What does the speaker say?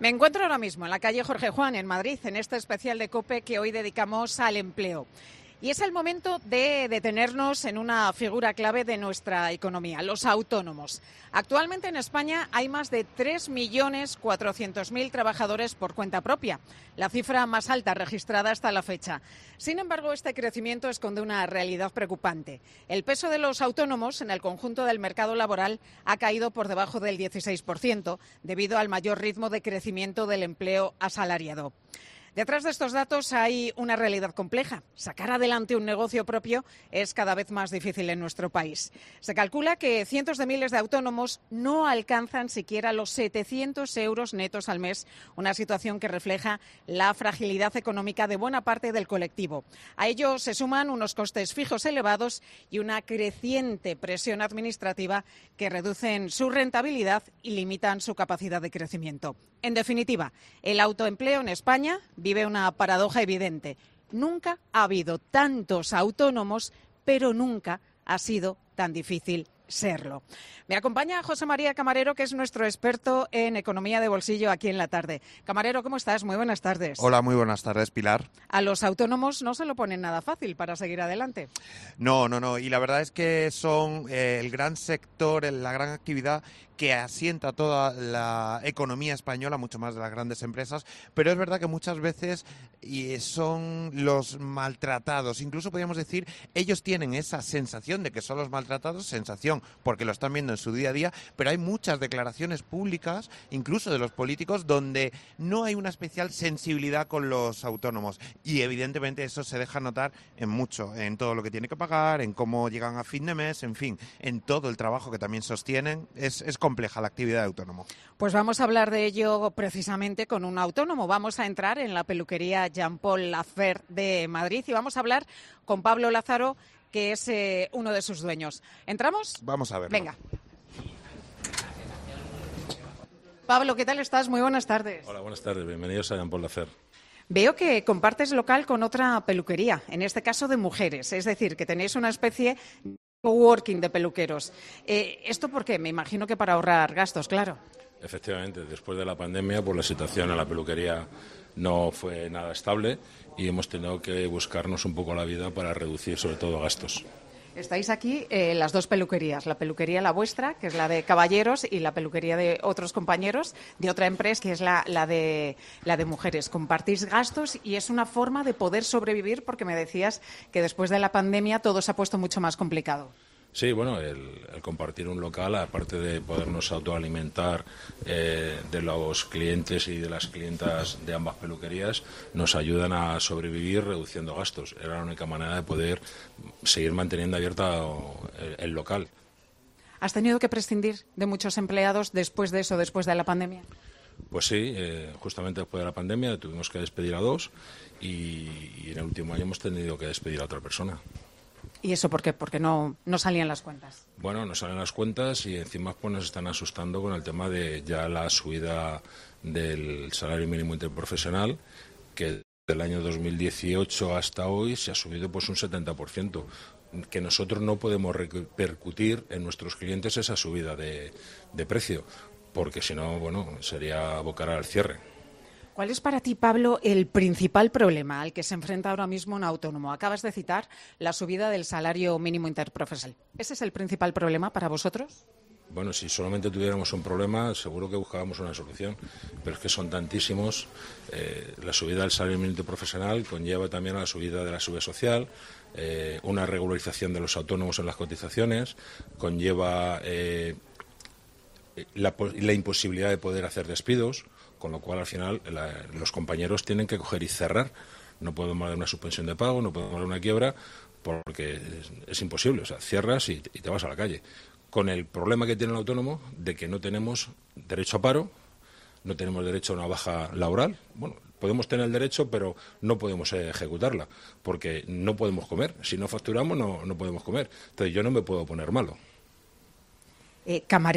Me encuentro ahora mismo en la calle Jorge Juan, en Madrid, en este especial de COPE que hoy dedicamos al empleo. Y es el momento de detenernos en una figura clave de nuestra economía, los autónomos. Actualmente en España hay más de 3.400.000 trabajadores por cuenta propia, la cifra más alta registrada hasta la fecha. Sin embargo, este crecimiento esconde una realidad preocupante. El peso de los autónomos en el conjunto del mercado laboral ha caído por debajo del 16% debido al mayor ritmo de crecimiento del empleo asalariado. Detrás de estos datos hay una realidad compleja. Sacar adelante un negocio propio es cada vez más difícil en nuestro país. Se calcula que cientos de miles de autónomos no alcanzan siquiera los 700 euros netos al mes, una situación que refleja la fragilidad económica de buena parte del colectivo. A ello se suman unos costes fijos elevados y una creciente presión administrativa que reducen su rentabilidad y limitan su capacidad de crecimiento. En definitiva, el autoempleo en España vive una paradoja evidente. Nunca ha habido tantos autónomos, pero nunca ha sido tan difícil serlo. Me acompaña José María Camarero, que es nuestro experto en economía de bolsillo aquí en La Tarde. Camarero, ¿cómo estás? Muy buenas tardes. Hola, muy buenas tardes, Pilar. A los autónomos no se lo ponen nada fácil para seguir adelante. No. Y la verdad es que son el gran sector, la gran actividad que asienta toda la economía española, mucho más de las grandes empresas, pero es verdad que muchas veces son los maltratados. Incluso podríamos decir, ellos tienen esa sensación de que son los maltratados, sensación porque lo están viendo en su día a día, pero hay muchas declaraciones públicas, incluso de los políticos, donde no hay una especial sensibilidad con los autónomos. Y evidentemente eso se deja notar en mucho, en todo lo que tiene que pagar, en cómo llegan a fin de mes, en fin, en todo el trabajo que también sostienen. Es compleja la actividad de autónomo. Pues vamos a hablar de ello precisamente con un autónomo. Vamos a entrar en la peluquería Jean Paul Lafer de Madrid y vamos a hablar con Pablo Lázaro, que es uno de sus dueños. ¿Entramos? Vamos a verlo. Venga. Pablo, ¿qué tal estás? Muy buenas tardes. Hola, buenas tardes. Bienvenidos a Jean Paul Lafer. Veo que compartes local con otra peluquería, en este caso de mujeres, es decir, que tenéis una especie de coworking de peluqueros. ¿Esto por qué? Me imagino que para ahorrar gastos, claro. Efectivamente, después de la pandemia, pues la situación en la peluquería no fue nada estable y hemos tenido que buscarnos un poco la vida para reducir sobre todo gastos. Estáis aquí las dos peluquerías, la peluquería la vuestra, que es la de caballeros, y la peluquería de otros compañeros de otra empresa, que es la de mujeres. Compartís gastos y es una forma de poder sobrevivir, porque me decías que después de la pandemia todo se ha puesto mucho más complicado. Sí, bueno, el compartir un local, aparte de podernos autoalimentar de los clientes y de las clientas de ambas peluquerías, nos ayudan a sobrevivir reduciendo gastos. Era la única manera de poder seguir manteniendo abierta el local. ¿Has tenido que prescindir de muchos empleados después de eso, después de la pandemia? Pues sí, justamente después de la pandemia tuvimos que despedir a 2 y en el último año hemos tenido que despedir a otra persona. ¿Y eso por qué? Porque no salían las cuentas. Bueno, no salen las cuentas y encima pues nos están asustando con el tema de ya la subida del salario mínimo interprofesional, que desde el año 2018 hasta hoy se ha subido pues un 70%, que nosotros no podemos repercutir en nuestros clientes esa subida de precio, porque si no, bueno, sería abocar al cierre. ¿Cuál es para ti, Pablo, el principal problema al que se enfrenta ahora mismo un autónomo? Acabas de citar la subida del salario mínimo interprofesional. ¿Ese es el principal problema para vosotros? Bueno, si solamente tuviéramos un problema, seguro que buscábamos una solución, pero es que son tantísimos. La subida del salario mínimo interprofesional conlleva también a la subida de la seguridad social, una regularización de los autónomos en las cotizaciones, conlleva la imposibilidad de poder hacer despidos, con lo cual al final los compañeros tienen que coger y cerrar. No podemos dar una suspensión de pago, no podemos dar una quiebra, porque es imposible. O sea, cierras y te vas a la calle. Con el problema que tiene el autónomo de que no tenemos derecho a paro, no tenemos derecho a una baja laboral. Bueno, podemos tener el derecho, pero no podemos ejecutarla, porque no podemos comer. Si no facturamos, no podemos comer. Entonces yo no me puedo poner malo. Camarero.